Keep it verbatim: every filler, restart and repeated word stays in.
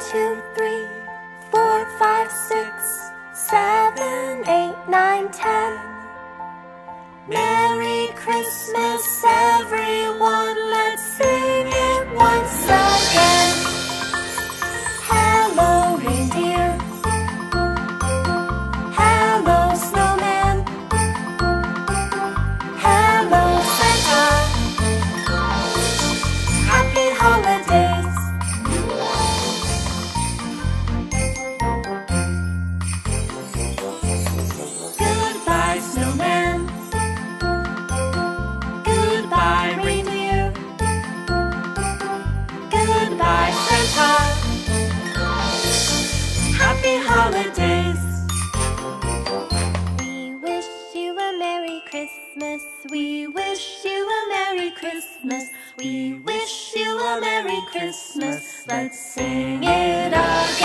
two, three, four, five, six, seven, eight, nine, ten. Merry Christmas, everyone, let's sing it once again. Hello, reindeer. Hello, snowman. Hello, Santa. Happy holidays. Goodbye, snowman. Goodbye, reindeer. Goodbye, Santa. Happy holidays. We wish you a Merry Christmas. We wish you a Merry Christmas. We wish you a Merry Christmas. Let's sing it again.